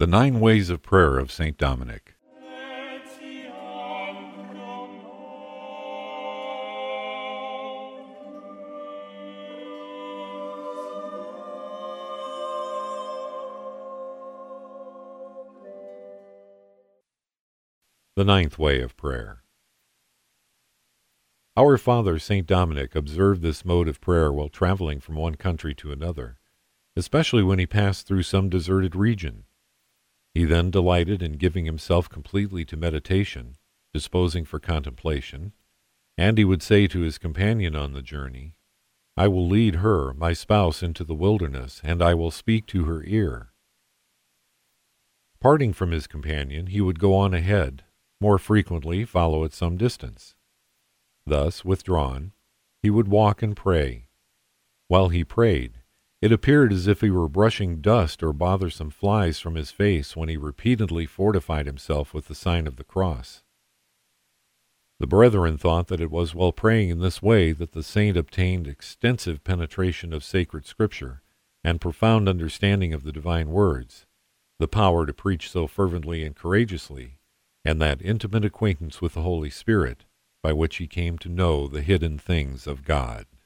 The Nine Ways of Prayer of St. Dominic. The Ninth Way of Prayer. Our Father St. Dominic observed this mode of prayer while traveling from one country to another, especially when he passed through some deserted region. He then delighted in giving himself completely to meditation, disposing for contemplation, and he would say to his companion on the journey, "I will lead her, my spouse, into the wilderness, and I will speak to her ear." Parting from his companion, he would go on ahead, more frequently follow at some distance. Thus, withdrawn, he would walk and pray. While he prayed, it appeared as if he were brushing dust or bothersome flies from his face when he repeatedly fortified himself with the sign of the cross. The brethren thought that it was while praying in this way that the saint obtained extensive penetration of sacred Scripture and profound understanding of the divine words, the power to preach so fervently and courageously, and that intimate acquaintance with the Holy Spirit by which he came to know the hidden things of God.